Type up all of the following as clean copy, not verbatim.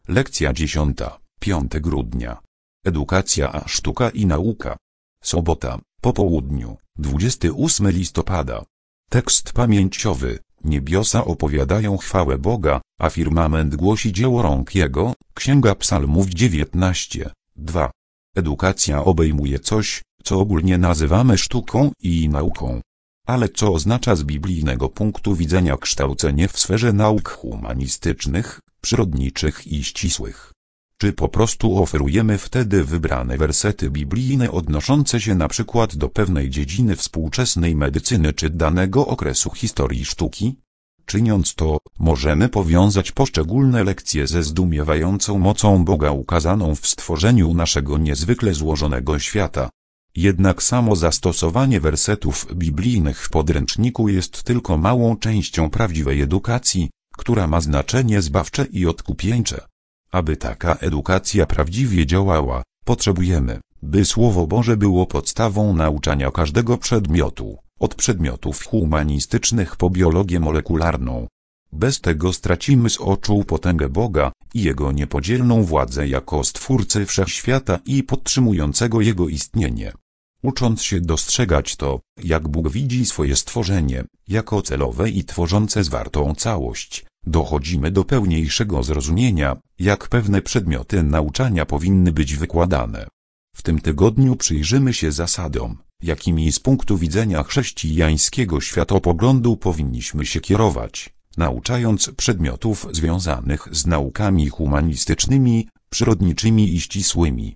Lekcja 10. 5 grudnia. Edukacja a sztuka i nauka. Sobota, po południu, 28 listopada. Tekst pamięciowy. Niebiosa opowiadają chwałę Boga, a firmament głosi dzieło rąk Jego. Księga Psalmów 19, 2. Edukacja obejmuje coś, co ogólnie nazywamy sztuką i nauką. Ale co oznacza z biblijnego punktu widzenia kształcenie w sferze nauk humanistycznych, przyrodniczych i ścisłych? Czy po prostu oferujemy wtedy wybrane wersety biblijne odnoszące się na przykład do pewnej dziedziny współczesnej medycyny czy danego okresu historii sztuki? Czyniąc to, możemy powiązać poszczególne lekcje ze zdumiewającą mocą Boga ukazaną w stworzeniu naszego niezwykle złożonego świata. Jednak samo zastosowanie wersetów biblijnych w podręczniku jest tylko małą częścią prawdziwej edukacji, która ma znaczenie zbawcze i odkupieńcze. Aby taka edukacja prawdziwie działała, potrzebujemy, by Słowo Boże było podstawą nauczania każdego przedmiotu, od przedmiotów humanistycznych po biologię molekularną. Bez tego stracimy z oczu potęgę Boga i Jego niepodzielną władzę jako Stwórcy wszechświata i podtrzymującego Jego istnienie. Ucząc się dostrzegać to, jak Bóg widzi swoje stworzenie, jako celowe i tworzące zwartą całość, dochodzimy do pełniejszego zrozumienia, jak pewne przedmioty nauczania powinny być wykładane. W tym tygodniu przyjrzymy się zasadom, jakimi z punktu widzenia chrześcijańskiego światopoglądu powinniśmy się kierować, nauczając przedmiotów związanych z naukami humanistycznymi, przyrodniczymi i ścisłymi.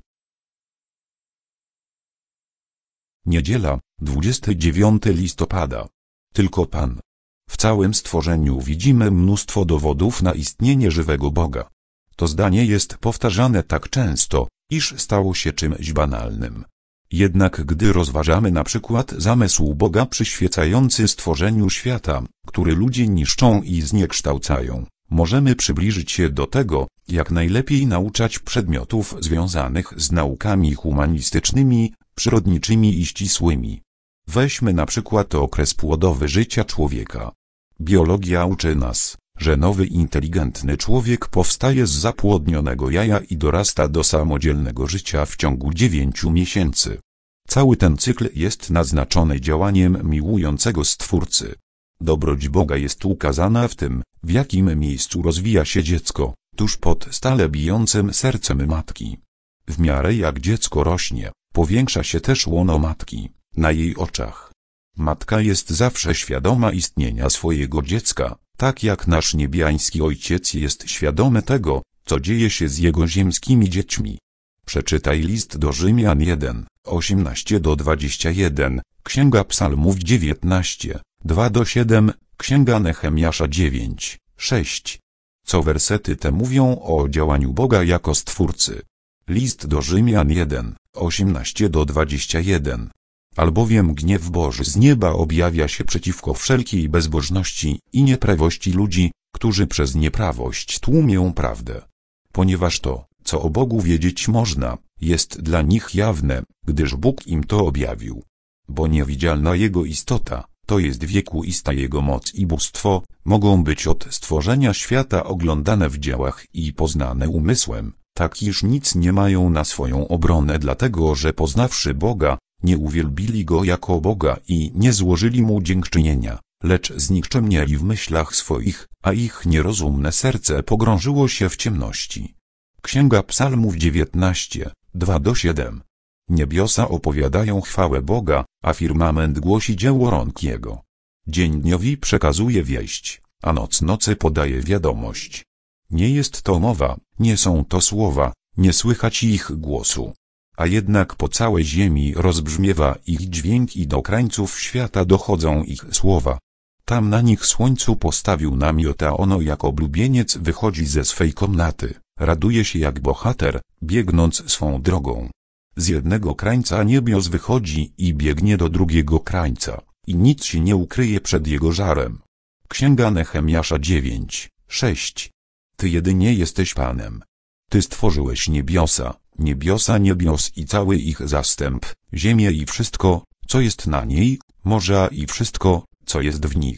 Niedziela, 29 listopada. Tylko Pan. W całym stworzeniu widzimy mnóstwo dowodów na istnienie żywego Boga. To zdanie jest powtarzane tak często, iż stało się czymś banalnym. Jednak gdy rozważamy na przykład zamysł Boga przyświecający stworzeniu świata, który ludzie niszczą i zniekształcają, możemy przybliżyć się do tego, jak najlepiej nauczać przedmiotów związanych z naukami humanistycznymi, przyrodniczymi i ścisłymi. Weźmy na przykład okres płodowy życia człowieka. Biologia uczy nas, że nowy inteligentny człowiek powstaje z zapłodnionego jaja i dorasta do samodzielnego życia w ciągu 9 miesięcy. Cały ten cykl jest naznaczony działaniem miłującego Stwórcy. Dobroć Boga jest ukazana w tym, w jakim miejscu rozwija się dziecko, tuż pod stale bijącym sercem matki. W miarę jak dziecko rośnie, powiększa się też łono matki, na jej oczach. Matka jest zawsze świadoma istnienia swojego dziecka, tak jak nasz niebiański Ojciec jest świadomy tego, co dzieje się z Jego ziemskimi dziećmi. Przeczytaj list do Rzymian 1, 18-21, Księga Psalmów 19, 2-7, Księga Nehemiasza 9, 6. Co wersety te mówią o działaniu Boga jako Stwórcy. List do Rzymian 1, 18-21. Albowiem gniew Boży z nieba objawia się przeciwko wszelkiej bezbożności i nieprawości ludzi, którzy przez nieprawość tłumią prawdę. Ponieważ to, co o Bogu wiedzieć można, jest dla nich jawne, gdyż Bóg im to objawił. Bo niewidzialna Jego istota, to jest wiekuista Jego moc i bóstwo, mogą być od stworzenia świata oglądane w dziełach i poznane umysłem, tak iż nic nie mają na swoją obronę, dlatego że poznawszy Boga, nie uwielbili Go jako Boga i nie złożyli Mu dziękczynienia, lecz znikczemnieli w myślach swoich, a ich nierozumne serce pogrążyło się w ciemności. Księga Psalmów 19, 2-7. Niebiosa opowiadają chwałę Boga, a firmament głosi dzieło rąk Jego. Dzień dniowi przekazuje wieść, a noc nocy podaje wiadomość. Nie jest to mowa, nie są to słowa, nie słychać ich głosu. A jednak po całej ziemi rozbrzmiewa ich dźwięk i do krańców świata dochodzą ich słowa. Tam na nich słońcu postawił namiot, a ono jak oblubieniec wychodzi ze swej komnaty, raduje się jak bohater, biegnąc swą drogą. Z jednego krańca niebios wychodzi i biegnie do drugiego krańca, i nic się nie ukryje przed jego żarem. Księga Nehemiasza 9, 6. Ty jedynie jesteś Panem. Ty stworzyłeś niebiosa niebios i cały ich zastęp, ziemię i wszystko, co jest na niej, morza i wszystko, co jest w nich.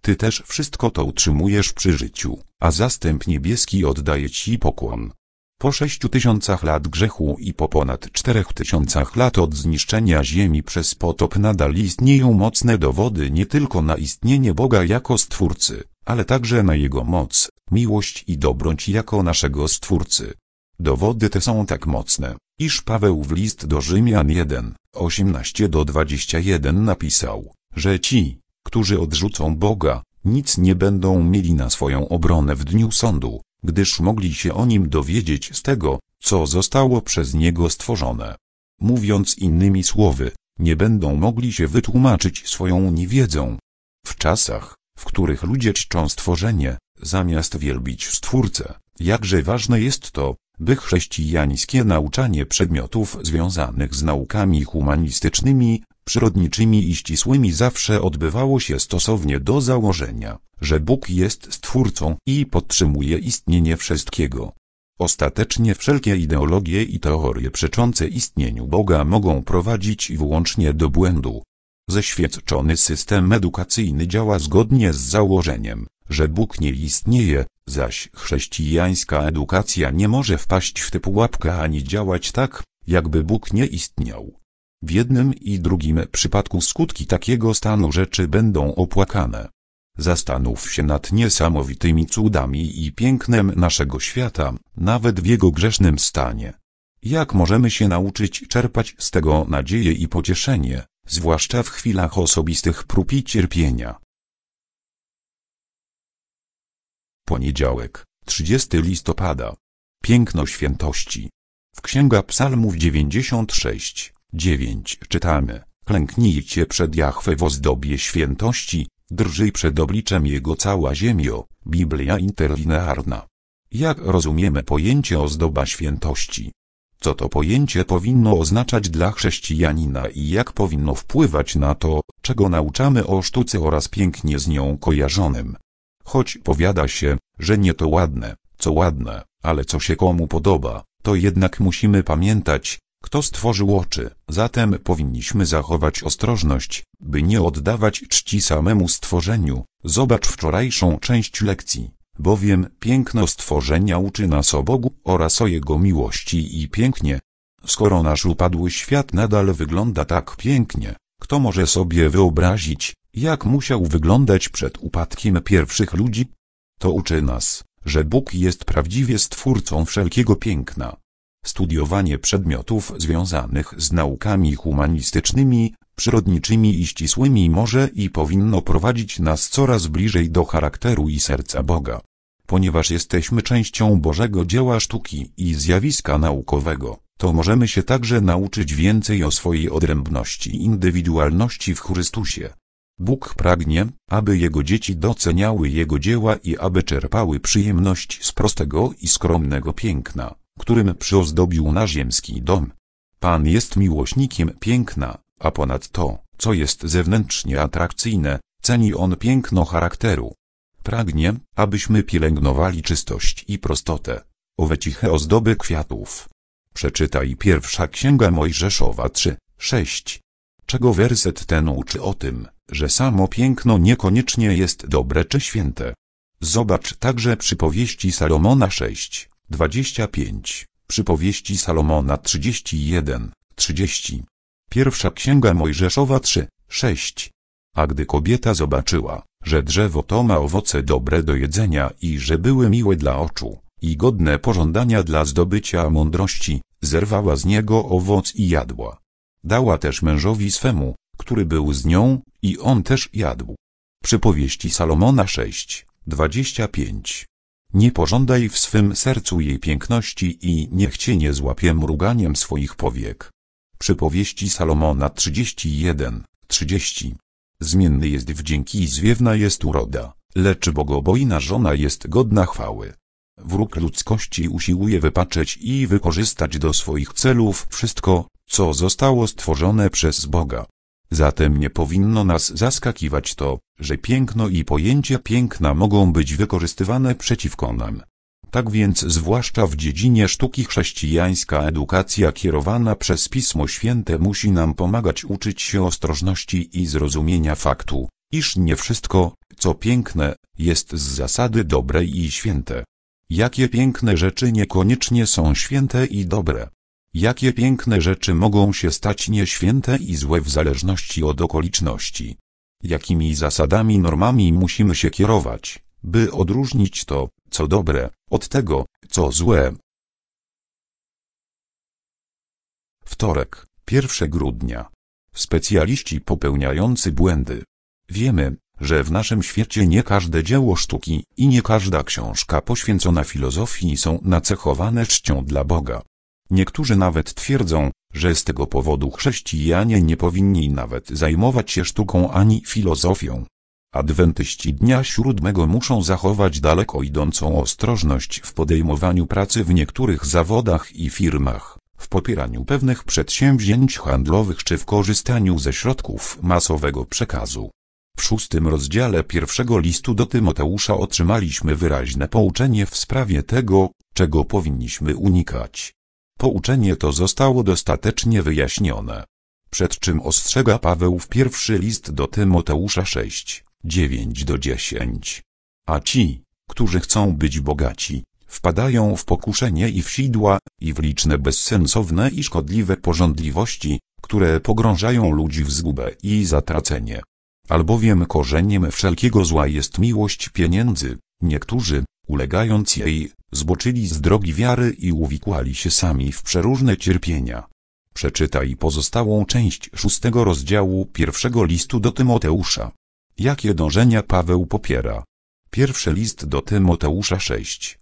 Ty też wszystko to utrzymujesz przy życiu, a zastęp niebieski oddaje ci pokłon. Po 6000 lat grzechu i po ponad 4000 lat od zniszczenia ziemi przez potop nadal istnieją mocne dowody nie tylko na istnienie Boga jako Stwórcy, ale także na Jego moc, miłość i dobroć jako naszego Stwórcy. Dowody te są tak mocne, iż Paweł w list do Rzymian 1, 18-21 napisał, że ci, którzy odrzucą Boga, nic nie będą mieli na swoją obronę w dniu sądu, gdyż mogli się o Nim dowiedzieć z tego, co zostało przez Niego stworzone. Mówiąc innymi słowy, nie będą mogli się wytłumaczyć swoją niewiedzą. W czasach, w których ludzie czczą stworzenie, zamiast wielbić Stwórcę, jakże ważne jest to, by chrześcijańskie nauczanie przedmiotów związanych z naukami humanistycznymi, przyrodniczymi i ścisłymi zawsze odbywało się stosownie do założenia, że Bóg jest Stwórcą i podtrzymuje istnienie wszystkiego. Ostatecznie wszelkie ideologie i teorie przeczące istnieniu Boga mogą prowadzić wyłącznie do błędu. Zeświadczony system edukacyjny działa zgodnie z założeniem, że Bóg nie istnieje, zaś chrześcijańska edukacja nie może wpaść w tę pułapkę ani działać tak, jakby Bóg nie istniał. W jednym i drugim przypadku skutki takiego stanu rzeczy będą opłakane. Zastanów się nad niesamowitymi cudami i pięknem naszego świata, nawet w jego grzesznym stanie. Jak możemy się nauczyć czerpać z tego nadzieję i pocieszenie, zwłaszcza w chwilach osobistych prób i cierpienia? Poniedziałek, 30 listopada. Piękno świętości. W Księga Psalmów 96, 9 czytamy: Klęknijcie przed Jahwe w ozdobie świętości, drżyj przed obliczem Jego cała ziemio. Biblia interlinearna. Jak rozumiemy pojęcie ozdoba świętości? Co to pojęcie powinno oznaczać dla chrześcijanina i jak powinno wpływać na to, czego nauczamy o sztuce oraz pięknie z nią kojarzonym? Choć powiada się, że nie to ładne, co ładne, ale co się komu podoba, to jednak musimy pamiętać, kto stworzył oczy. Zatem powinniśmy zachować ostrożność, by nie oddawać czci samemu stworzeniu. Zobacz wczorajszą część lekcji, bowiem piękno stworzenia uczy nas o Bogu oraz o Jego miłości i pięknie. Skoro nasz upadły świat nadal wygląda tak pięknie, kto może sobie wyobrazić, jak musiał wyglądać przed upadkiem pierwszych ludzi? To uczy nas, że Bóg jest prawdziwie Stwórcą wszelkiego piękna. Studiowanie przedmiotów związanych z naukami humanistycznymi, przyrodniczymi i ścisłymi może i powinno prowadzić nas coraz bliżej do charakteru i serca Boga. Ponieważ jesteśmy częścią Bożego dzieła sztuki i zjawiska naukowego, to możemy się także nauczyć więcej o swojej odrębności i indywidualności w Chrystusie. Bóg pragnie, aby Jego dzieci doceniały Jego dzieła i aby czerpały przyjemność z prostego i skromnego piękna, którym przyozdobił nasz ziemski dom. Pan jest miłośnikiem piękna, a ponad to, co jest zewnętrznie atrakcyjne, ceni On piękno charakteru. Pragnie, abyśmy pielęgnowali czystość i prostotę, owe ciche ozdoby kwiatów. Przeczytaj pierwsza Księga Mojżeszowa 3, 6. Czego werset ten uczy o tym, że samo piękno niekoniecznie jest dobre czy święte. Zobacz także przypowieści Salomona 6, 25, przypowieści Salomona 31, 30. Pierwsza Księga Mojżeszowa 3, 6. A gdy kobieta zobaczyła, że drzewo to ma owoce dobre do jedzenia i że były miłe dla oczu i godne pożądania dla zdobycia mądrości, zerwała z niego owoc i jadła. Dała też mężowi swemu, który był z nią, i on też jadł. Przypowieści Salomona 6, 25. Nie pożądaj w swym sercu jej piękności i niech cię nie złapie mruganiem swoich powiek. Przypowieści Salomona 31, 30. Zmienny jest wdzięk i zwiewna jest uroda, lecz bogobojna żona jest godna chwały. Wróg ludzkości usiłuje wypaczeć i wykorzystać do swoich celów wszystko, co zostało stworzone przez Boga. Zatem nie powinno nas zaskakiwać to, że piękno i pojęcie piękna mogą być wykorzystywane przeciwko nam. Tak więc zwłaszcza w dziedzinie sztuki chrześcijańska edukacja kierowana przez Pismo Święte musi nam pomagać uczyć się ostrożności i zrozumienia faktu, iż nie wszystko, co piękne, jest z zasady dobre i święte. Jakie piękne rzeczy niekoniecznie są święte i dobre? Jakie piękne rzeczy mogą się stać nieświęte i złe w zależności od okoliczności? Jakimi zasadami, normami musimy się kierować, by odróżnić to, co dobre, od tego, co złe? Wtorek, 1 grudnia. Specjaliści popełniający błędy. Wiemy, że w naszym świecie nie każde dzieło sztuki i nie każda książka poświęcona filozofii są nacechowane czcią dla Boga. Niektórzy nawet twierdzą, że z tego powodu chrześcijanie nie powinni nawet zajmować się sztuką ani filozofią. Adwentyści Dnia Siódmego muszą zachować daleko idącą ostrożność w podejmowaniu pracy w niektórych zawodach i firmach, w popieraniu pewnych przedsięwzięć handlowych czy w korzystaniu ze środków masowego przekazu. W 6 rozdziale 1 listu do Tymoteusza otrzymaliśmy wyraźne pouczenie w sprawie tego, czego powinniśmy unikać. Pouczenie to zostało dostatecznie wyjaśnione. Przed czym ostrzega Paweł w 1 list do Tymoteusza 6, 9-10. A ci, którzy chcą być bogaci, wpadają w pokuszenie i w sidła, i w liczne bezsensowne i szkodliwe pożądliwości, które pogrążają ludzi w zgubę i zatracenie. Albowiem korzeniem wszelkiego zła jest miłość pieniędzy. Niektórzy, ulegając jej, zboczyli z drogi wiary i uwikłali się sami w przeróżne cierpienia. Przeczytaj pozostałą część 6 rozdziału 1 listu do Tymoteusza. Jakie dążenia Paweł popiera? 1 list do Tymoteusza 6,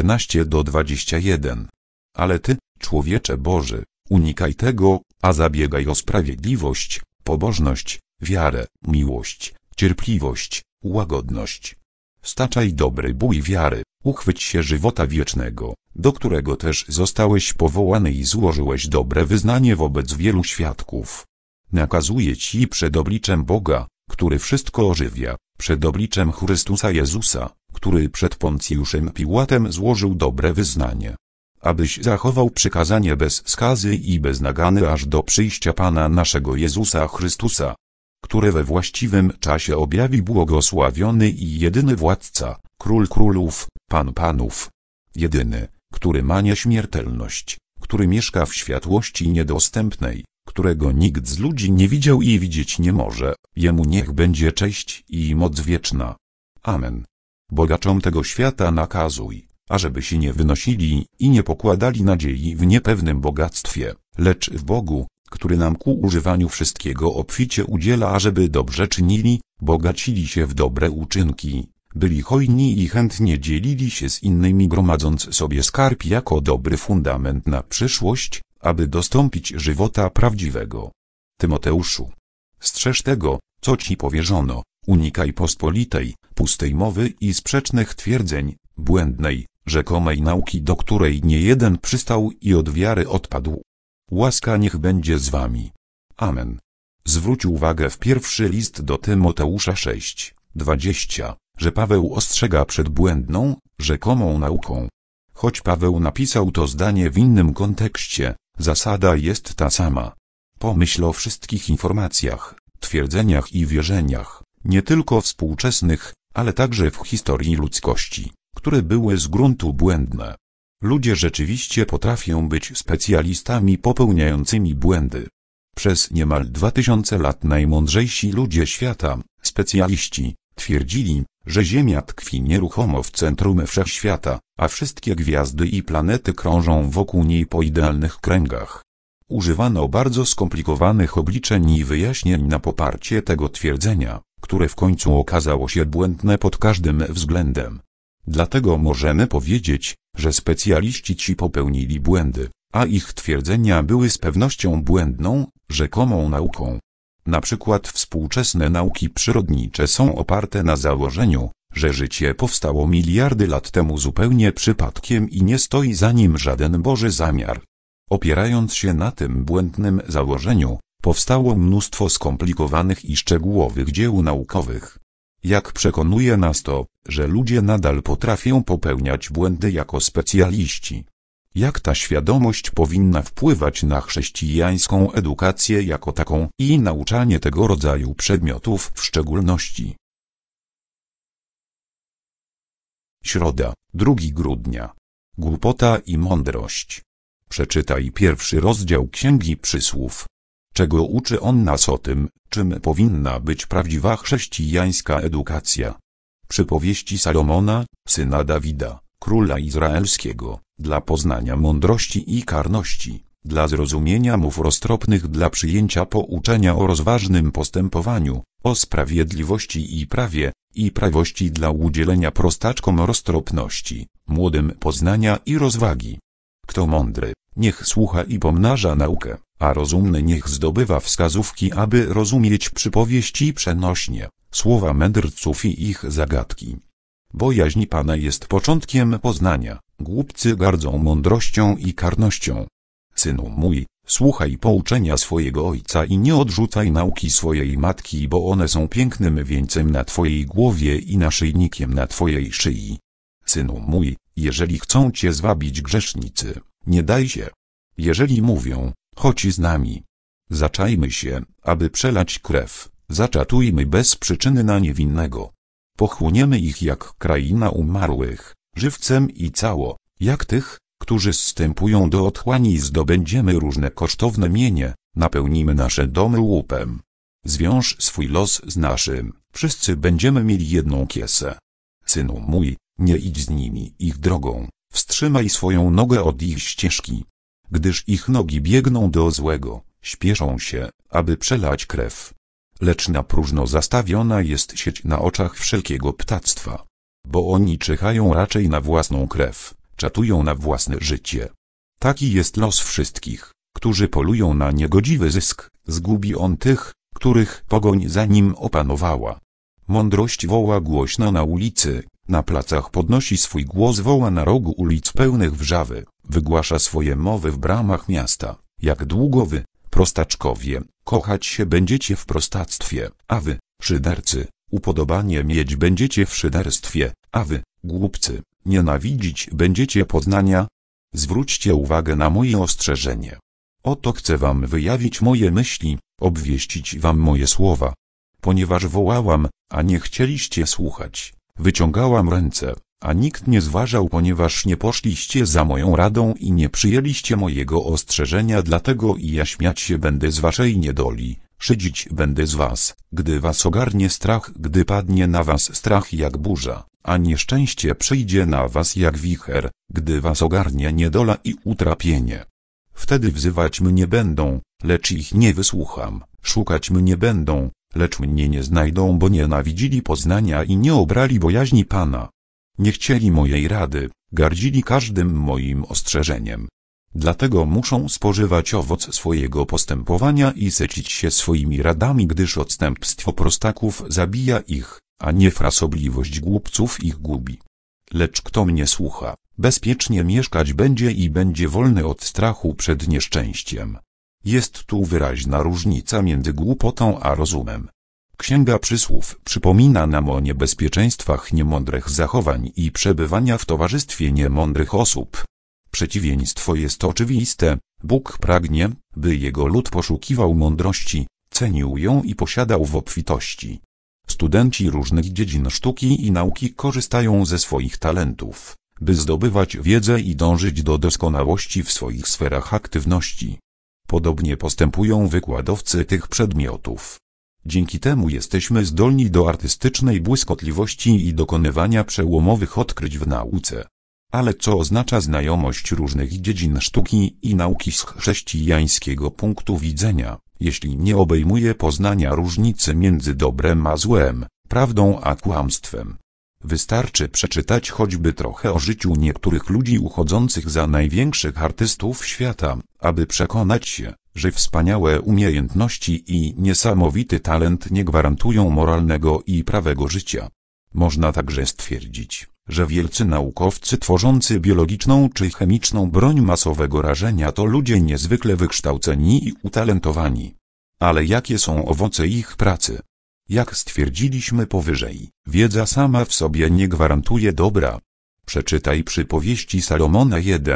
11-21. Ale ty, człowiecze Boży, unikaj tego, a zabiegaj o sprawiedliwość, pobożność, wiarę, miłość, cierpliwość, łagodność. Staczaj dobry bój wiary, uchwyć się żywota wiecznego, do którego też zostałeś powołany i złożyłeś dobre wyznanie wobec wielu świadków. Nakazuję ci przed obliczem Boga, który wszystko ożywia, przed obliczem Chrystusa Jezusa, który przed Poncjuszem Piłatem złożył dobre wyznanie, abyś zachował przykazanie bez skazy i bez nagany aż do przyjścia Pana naszego Jezusa Chrystusa, który we właściwym czasie objawi błogosławiony i jedyny władca, król królów, pan panów. Jedyny, który ma nieśmiertelność, który mieszka w światłości niedostępnej, którego nikt z ludzi nie widział i widzieć nie może, jemu niech będzie cześć i moc wieczna. Amen. Bogaczom tego świata nakazuj, ażeby się nie wynosili i nie pokładali nadziei w niepewnym bogactwie, lecz w Bogu, który nam ku używaniu wszystkiego obficie udziela, ażeby dobrze czynili, bogacili się w dobre uczynki, byli hojni i chętnie dzielili się z innymi, gromadząc sobie skarb jako dobry fundament na przyszłość, aby dostąpić żywota prawdziwego. Tymoteuszu, strzeż tego, co ci powierzono, unikaj pospolitej, pustej mowy i sprzecznych twierdzeń, błędnej, rzekomej nauki, do której niejeden przystał i od wiary odpadł. Łaska niech będzie z wami. Amen. Zwróć uwagę w 1 list do Tymoteusza 6, 20, że Paweł ostrzega przed błędną, rzekomą nauką. Choć Paweł napisał to zdanie w innym kontekście, zasada jest ta sama. Pomyśl o wszystkich informacjach, twierdzeniach i wierzeniach, nie tylko współczesnych, ale także w historii ludzkości, które były z gruntu błędne. Ludzie rzeczywiście potrafią być specjalistami popełniającymi błędy. Przez niemal 2000 lat najmądrzejsi ludzie świata, specjaliści, twierdzili, że Ziemia tkwi nieruchomo w centrum wszechświata, a wszystkie gwiazdy i planety krążą wokół niej po idealnych kręgach. Używano bardzo skomplikowanych obliczeń i wyjaśnień na poparcie tego twierdzenia, które w końcu okazało się błędne pod każdym względem. Dlatego możemy powiedzieć, że specjaliści ci popełnili błędy, a ich twierdzenia były z pewnością błędną, rzekomą nauką. Na przykład współczesne nauki przyrodnicze są oparte na założeniu, że życie powstało miliardy lat temu zupełnie przypadkiem i nie stoi za nim żaden Boży zamiar. Opierając się na tym błędnym założeniu, powstało mnóstwo skomplikowanych i szczegółowych dzieł naukowych. Jak przekonuje nas to, że ludzie nadal potrafią popełniać błędy jako specjaliści. Jak ta świadomość powinna wpływać na chrześcijańską edukację jako taką i nauczanie tego rodzaju przedmiotów w szczególności. Środa, 2 grudnia. Głupota i mądrość. Przeczytaj pierwszy rozdział Księgi Przysłów. Czego uczy on nas o tym, czym powinna być prawdziwa chrześcijańska edukacja? Przypowieści Salomona, syna Dawida, króla izraelskiego, dla poznania mądrości i karności, dla zrozumienia mów roztropnych, dla przyjęcia pouczenia o rozważnym postępowaniu, o sprawiedliwości i prawości, dla udzielenia prostaczkom roztropności, młodym poznania i rozwagi. Kto mądry, niech słucha i pomnaża naukę, a rozumny niech zdobywa wskazówki, aby rozumieć przypowieści przenośnie, słowa mędrców i ich zagadki. Bojaźń Pana jest początkiem poznania, głupcy gardzą mądrością i karnością. Synu mój, słuchaj pouczenia swojego ojca i nie odrzucaj nauki swojej matki, bo one są pięknym wieńcem na twojej głowie i naszyjnikiem na twojej szyi. Synu mój, jeżeli chcą cię zwabić grzesznicy, nie daj się. Jeżeli mówią, chodź z nami, zaczajmy się, aby przelać krew, zaczatujmy bez przyczyny na niewinnego. Pochłoniemy ich jak kraina umarłych, żywcem i cało, jak tych, którzy zstępują do otchłani, zdobędziemy różne kosztowne mienie, napełnimy nasze domy łupem. Zwiąż swój los z naszym, wszyscy będziemy mieli jedną kiesę. Synu mój, nie idź z nimi ich drogą, wstrzymaj swoją nogę od ich ścieżki. Gdyż ich nogi biegną do złego, śpieszą się, aby przelać krew. Lecz na próżno zastawiona jest sieć na oczach wszelkiego ptactwa. Bo oni czyhają raczej na własną krew, czatują na własne życie. Taki jest los wszystkich, którzy polują na niegodziwy zysk, zgubi on tych, których pogoń za nim opanowała. Mądrość woła głośno na ulicy, na placach podnosi swój głos, woła na rogu ulic pełnych wrzawy, wygłasza swoje mowy w bramach miasta. Jak długo wy, prostaczkowie, kochać się będziecie w prostactwie, a wy, szydercy, upodobanie mieć będziecie w szyderstwie, a wy, głupcy, nienawidzić będziecie poznania? Zwróćcie uwagę na moje ostrzeżenie. Oto chcę wam wyjawić moje myśli, obwieścić wam moje słowa. Ponieważ wołałam, a nie chcieliście słuchać, wyciągałam ręce, a nikt nie zważał, ponieważ nie poszliście za moją radą i nie przyjęliście mojego ostrzeżenia, dlatego i ja śmiać się będę z waszej niedoli, szydzić będę z was, gdy was ogarnie strach, gdy padnie na was strach jak burza, a nieszczęście przyjdzie na was jak wicher, gdy was ogarnie niedola i utrapienie. Wtedy wzywać mnie będą, lecz ich nie wysłucham, szukać mnie będą, lecz mnie nie znajdą, bo nienawidzili poznania i nie obrali bojaźni Pana. Nie chcieli mojej rady, gardzili każdym moim ostrzeżeniem. Dlatego muszą spożywać owoc swojego postępowania i sycić się swoimi radami, gdyż odstępstwo prostaków zabija ich, a niefrasobliwość głupców ich gubi. Lecz kto mnie słucha, bezpiecznie mieszkać będzie i będzie wolny od strachu przed nieszczęściem. Jest tu wyraźna różnica między głupotą a rozumem. Księga Przysłów przypomina nam o niebezpieczeństwach niemądrych zachowań i przebywania w towarzystwie niemądrych osób. Przeciwieństwo jest oczywiste, Bóg pragnie, by jego lud poszukiwał mądrości, cenił ją i posiadał w obfitości. Studenci różnych dziedzin sztuki i nauki korzystają ze swoich talentów, by zdobywać wiedzę i dążyć do doskonałości w swoich sferach aktywności. Podobnie postępują wykładowcy tych przedmiotów. Dzięki temu jesteśmy zdolni do artystycznej błyskotliwości i dokonywania przełomowych odkryć w nauce. Ale co oznacza znajomość różnych dziedzin sztuki i nauki z chrześcijańskiego punktu widzenia, jeśli nie obejmuje poznania różnicy między dobrem a złem, prawdą a kłamstwem? Wystarczy przeczytać choćby trochę o życiu niektórych ludzi uchodzących za największych artystów świata, aby przekonać się, że wspaniałe umiejętności i niesamowity talent nie gwarantują moralnego i prawego życia. Można także stwierdzić, że wielcy naukowcy tworzący biologiczną czy chemiczną broń masowego rażenia to ludzie niezwykle wykształceni i utalentowani. Ale jakie są owoce ich pracy? Jak stwierdziliśmy powyżej, wiedza sama w sobie nie gwarantuje dobra. Przeczytaj Przypowieści Salomona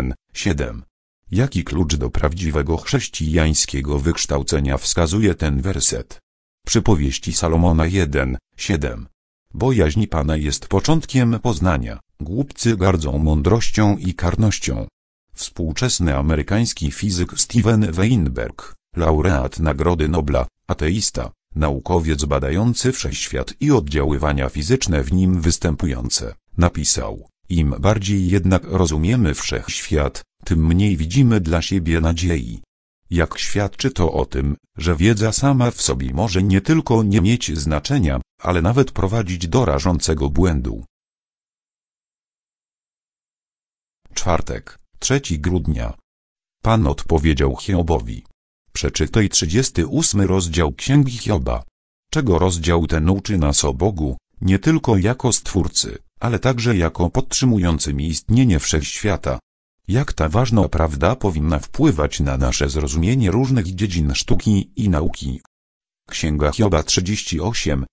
1:7. Jaki klucz do prawdziwego chrześcijańskiego wykształcenia wskazuje ten werset? Przypowieści Salomona 1:7. Bojaźń Pana jest początkiem poznania, Głupcy gardzą mądrością i karnością. Współczesny amerykański fizyk Steven Weinberg, laureat Nagrody Nobla, ateista, naukowiec badający wszechświat i oddziaływania fizyczne w nim występujące, napisał: im bardziej jednak rozumiemy wszechświat, tym mniej widzimy dla siebie nadziei. Jak świadczy to o tym, że wiedza sama w sobie może nie tylko nie mieć znaczenia, ale nawet prowadzić do rażącego błędu. Czwartek, 3 grudnia. Pan odpowiedział Hiobowi. Przeczytaj 38 rozdział Księgi Hioba. Czego rozdział ten uczy nas o Bogu, nie tylko jako Stwórcy, ale także jako podtrzymującym istnienie wszechświata. Jak ta ważna prawda powinna wpływać na nasze zrozumienie różnych dziedzin sztuki i nauki. Księga Hioba 38,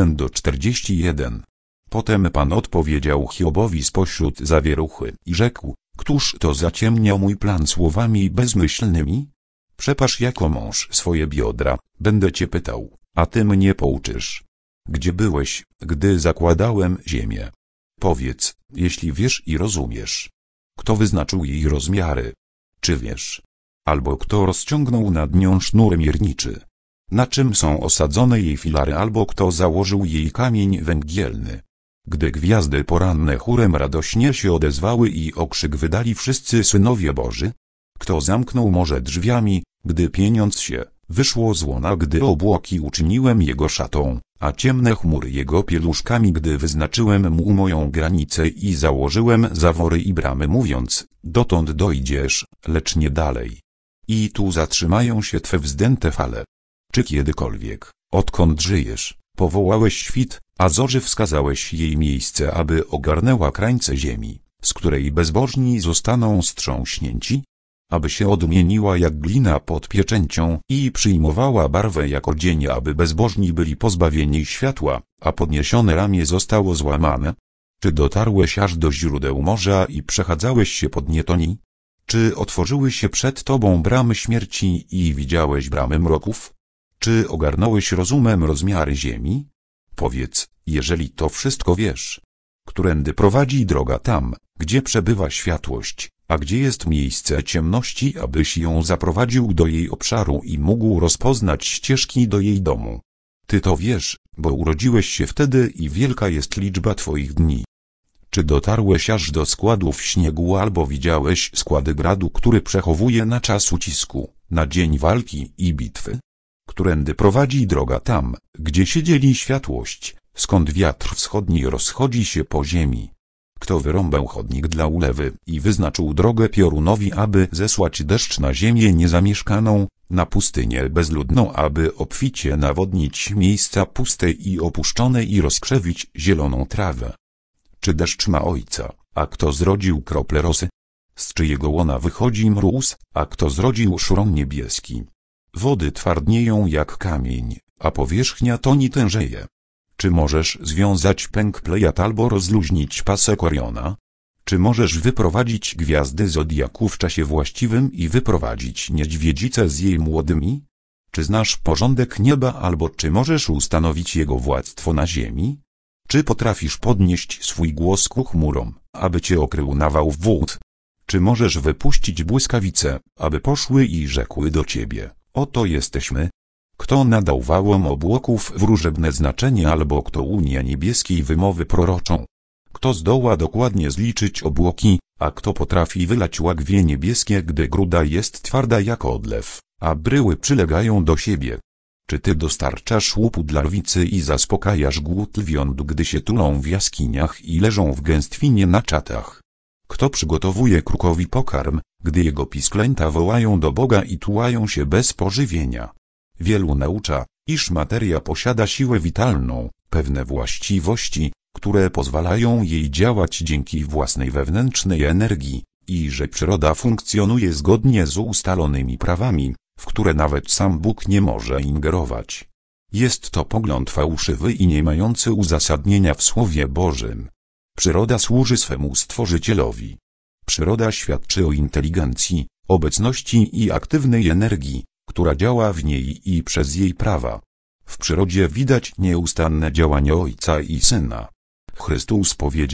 1-41. Potem Pan odpowiedział Hiobowi spośród zawieruchy i rzekł: któż to zaciemniał mój plan słowami bezmyślnymi? Przepasz jako mąż swoje biodra, będę cię pytał, a ty mnie pouczysz. Gdzie byłeś, gdy zakładałem ziemię? Powiedz, jeśli wiesz i rozumiesz. Kto wyznaczył jej rozmiary? Czy wiesz? Albo kto rozciągnął nad nią sznur mierniczy? Na czym są osadzone jej filary, albo kto założył jej kamień węgielny? Gdy gwiazdy poranne chórem radośnie się odezwały i okrzyk wydali wszyscy synowie Boży? Kto zamknął morze drzwiami, gdy pieniądz się wyszło z łona, gdy obłoki uczyniłem jego szatą, a ciemne chmury jego pieluszkami, gdy wyznaczyłem mu moją granicę i założyłem zawory i bramy, mówiąc: dotąd dojdziesz, lecz nie dalej. I tu zatrzymają się twe wzdęte fale. Czy kiedykolwiek, odkąd żyjesz, powołałeś świt, a zorzy wskazałeś jej miejsce, aby ogarnęła krańce ziemi, z której bezbożni zostaną strząśnięci? Aby się odmieniła jak glina pod pieczęcią i przyjmowała barwę jak odzień, aby bezbożni byli pozbawieni światła, a podniesione ramię zostało złamane? Czy dotarłeś aż do źródeł morza i przechadzałeś się pod nietoni? Czy otworzyły się przed tobą bramy śmierci i widziałeś bramy mroków? Czy ogarnąłeś rozumem rozmiary ziemi? Powiedz, jeżeli to wszystko wiesz. Którędy prowadzi droga tam, gdzie przebywa światłość, a gdzie jest miejsce ciemności, abyś ją zaprowadził do jej obszaru i mógł rozpoznać ścieżki do jej domu. Ty to wiesz, bo urodziłeś się wtedy i wielka jest liczba twoich dni. Czy dotarłeś aż do składów śniegu, albo widziałeś składy gradu, który przechowuje na czas ucisku, na dzień walki i bitwy? Którędy prowadzi droga tam, gdzie się dzieli światłość, skąd wiatr wschodni rozchodzi się po ziemi? Kto wyrąbał chodnik dla ulewy i wyznaczył drogę piorunowi, aby zesłać deszcz na ziemię niezamieszkaną, na pustynię bezludną, aby obficie nawodnić miejsca puste i opuszczone i rozkrzewić zieloną trawę? Czy deszcz ma ojca, a kto zrodził krople rosy? Z czyjego łona wychodzi mróz, a kto zrodził szron niebieski? Wody twardnieją jak kamień, a powierzchnia toni tężeje. Czy możesz związać pęk Plejad albo rozluźnić pasek Oriona? Czy możesz wyprowadzić gwiazdy zodiaku w czasie właściwym i wyprowadzić niedźwiedzicę z jej młodymi? Czy znasz porządek nieba, albo czy możesz ustanowić jego władztwo na ziemi? Czy potrafisz podnieść swój głos ku chmurom, aby cię okrył nawał wód? Czy możesz wypuścić błyskawice, aby poszły i rzekły do ciebie: oto jesteśmy? Kto nadał wałom obłoków wróżebne znaczenie, albo kto unia niebieskiej wymowy proroczą? Kto zdoła dokładnie zliczyć obłoki, a kto potrafi wylać łagwie niebieskie, gdy gruda jest twarda jak odlew, a bryły przylegają do siebie? Czy ty dostarczasz łupu dla lwicy i zaspokajasz głód lwiąt, gdy się tulą w jaskiniach i leżą w gęstwinie na czatach? Kto przygotowuje krukowi pokarm, gdy jego pisklęta wołają do Boga i tułają się bez pożywienia? Wielu naucza, iż materia posiada siłę witalną, pewne właściwości, które pozwalają jej działać dzięki własnej wewnętrznej energii, i że przyroda funkcjonuje zgodnie z ustalonymi prawami, w które nawet sam Bóg nie może ingerować. Jest to pogląd fałszywy i nie mający uzasadnienia w Słowie Bożym. Przyroda służy swemu Stworzycielowi. Przyroda świadczy o inteligencji, obecności i aktywnej energii, która działa w niej i przez jej prawa. W przyrodzie widać nieustanne działanie Ojca i Syna. Chrystus powiedział: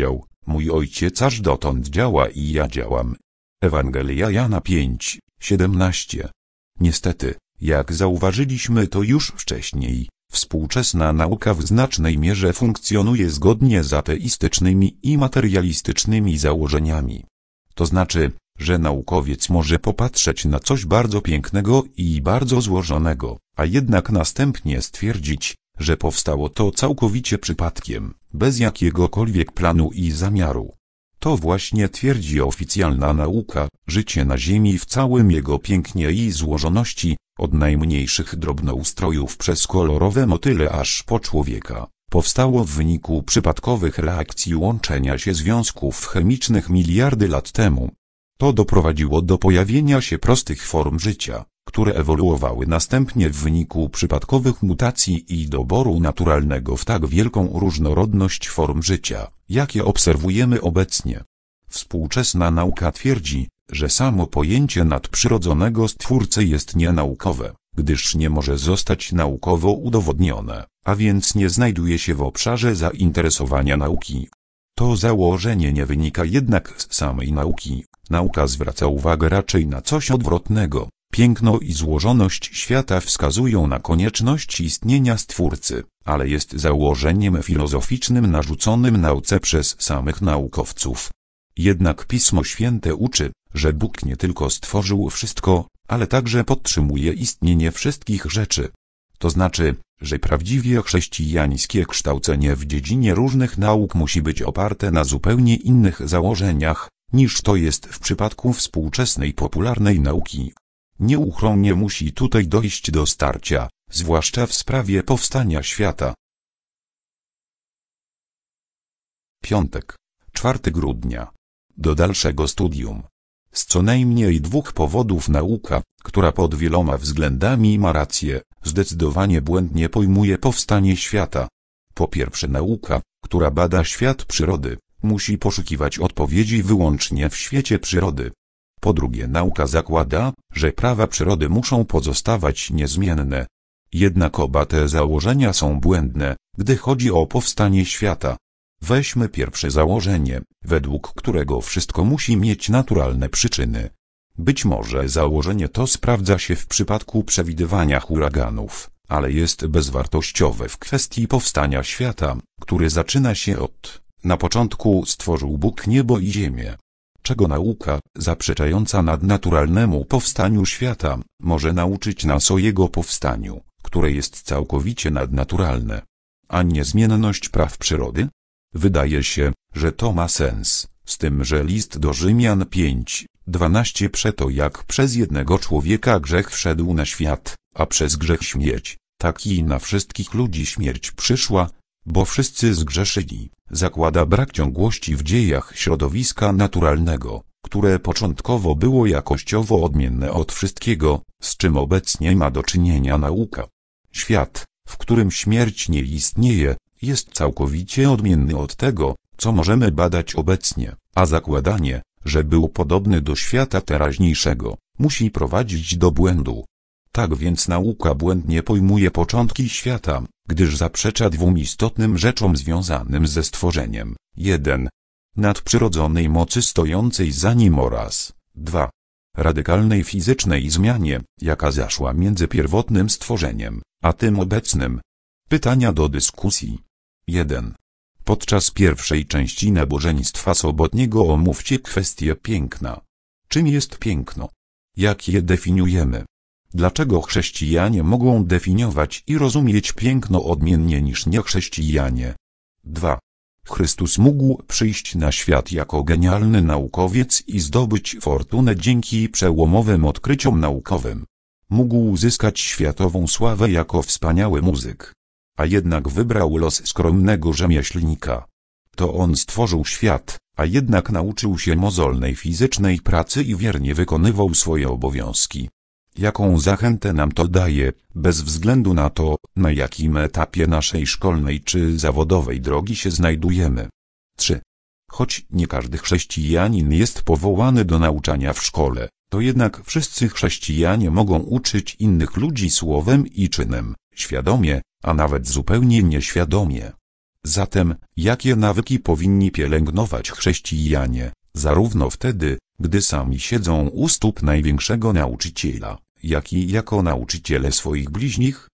Mój ojciec aż dotąd działa i ja działam. Ewangelia Jana 5:17. Niestety, jak zauważyliśmy to już wcześniej, współczesna nauka w znacznej mierze funkcjonuje zgodnie z ateistycznymi i materialistycznymi założeniami. To znaczy, że naukowiec może popatrzeć na coś bardzo pięknego i bardzo złożonego, a jednak następnie stwierdzić, że powstało to całkowicie przypadkiem, bez jakiegokolwiek planu i zamiaru. To właśnie twierdzi oficjalna nauka. Życie na Ziemi w całym jego pięknie i złożoności, od najmniejszych drobnoustrojów przez kolorowe motyle aż po człowieka, powstało w wyniku przypadkowych reakcji łączenia się związków chemicznych miliardy lat temu. To doprowadziło do pojawienia się prostych form życia, które ewoluowały następnie w wyniku przypadkowych mutacji i doboru naturalnego w tak wielką różnorodność form życia, jakie obserwujemy obecnie. Współczesna nauka twierdzi, że samo pojęcie nadprzyrodzonego Stwórcy jest nienaukowe, gdyż nie może zostać naukowo udowodnione, a więc nie znajduje się w obszarze zainteresowania nauki. To założenie nie wynika jednak z samej nauki. Nauka zwraca uwagę raczej na coś odwrotnego. Piękno i złożoność świata wskazują na konieczność istnienia Stwórcy, ale jest założeniem filozoficznym narzuconym nauce przez samych naukowców. Jednak Pismo Święte uczy, że Bóg nie tylko stworzył wszystko, ale także podtrzymuje istnienie wszystkich rzeczy. To znaczy, że prawdziwie chrześcijańskie kształcenie w dziedzinie różnych nauk musi być oparte na zupełnie innych założeniach, niż to jest w przypadku współczesnej popularnej nauki. Nieuchronnie musi tutaj dojść do starcia, zwłaszcza w sprawie powstania świata. Piątek, 4 grudnia. Do dalszego studium. Z co najmniej 2 powodów nauka, która pod wieloma względami ma rację, zdecydowanie błędnie pojmuje powstanie świata. Po pierwsze, nauka, która bada świat przyrody, musi poszukiwać odpowiedzi wyłącznie w świecie przyrody. Po drugie, nauka zakłada, że prawa przyrody muszą pozostawać niezmienne. Jednak oba te założenia są błędne, gdy chodzi o powstanie świata. Weźmy pierwsze założenie, według którego wszystko musi mieć naturalne przyczyny. Być może założenie to sprawdza się w przypadku przewidywania huraganów, ale jest bezwartościowe w kwestii powstania świata, który zaczyna się od: na początku stworzył Bóg niebo i ziemię. Czego nauka, zaprzeczająca nadnaturalnemu powstaniu świata, może nauczyć nas o jego powstaniu, które jest całkowicie nadnaturalne? A niezmienność praw przyrody? Wydaje się, że to ma sens, z tym że list do Rzymian 5:12 przeto jak przez jednego człowieka grzech wszedł na świat, a przez grzech śmierć, tak i na wszystkich ludzi śmierć przyszła, bo wszyscy zgrzeszyli, zakłada brak ciągłości w dziejach środowiska naturalnego, które początkowo było jakościowo odmienne od wszystkiego, z czym obecnie ma do czynienia nauka. Świat, w którym śmierć nie istnieje, jest całkowicie odmienny od tego, co możemy badać obecnie, a zakładanie, że był podobny do świata teraźniejszego, musi prowadzić do błędu. Tak więc nauka błędnie pojmuje początki świata, gdyż zaprzecza 2 istotnym rzeczom związanym ze stworzeniem. 1. Nadprzyrodzonej mocy stojącej za nim oraz 2. Radykalnej fizycznej zmianie, jaka zaszła między pierwotnym stworzeniem, a tym obecnym. Pytania do dyskusji. 1. Podczas pierwszej części nabożeństwa sobotniego omówcie kwestię piękna. Czym jest piękno? Jak je definiujemy? Dlaczego chrześcijanie mogą definiować i rozumieć piękno odmiennie niż niechrześcijanie? 2. Chrystus mógł przyjść na świat jako genialny naukowiec i zdobyć fortunę dzięki przełomowym odkryciom naukowym. Mógł uzyskać światową sławę jako wspaniały muzyk. A jednak wybrał los skromnego rzemieślnika. To on stworzył świat, a jednak nauczył się mozolnej fizycznej pracy i wiernie wykonywał swoje obowiązki. Jaką zachętę nam to daje, bez względu na to, na jakim etapie naszej szkolnej czy zawodowej drogi się znajdujemy. 3. Choć nie każdy chrześcijanin jest powołany do nauczania w szkole, to jednak wszyscy chrześcijanie mogą uczyć innych ludzi słowem i czynem, świadomie, a nawet zupełnie nieświadomie. Zatem, jakie nawyki powinni pielęgnować chrześcijanie, zarówno wtedy, gdy sami siedzą u stóp największego nauczyciela, jak i jako nauczyciele swoich bliźnich?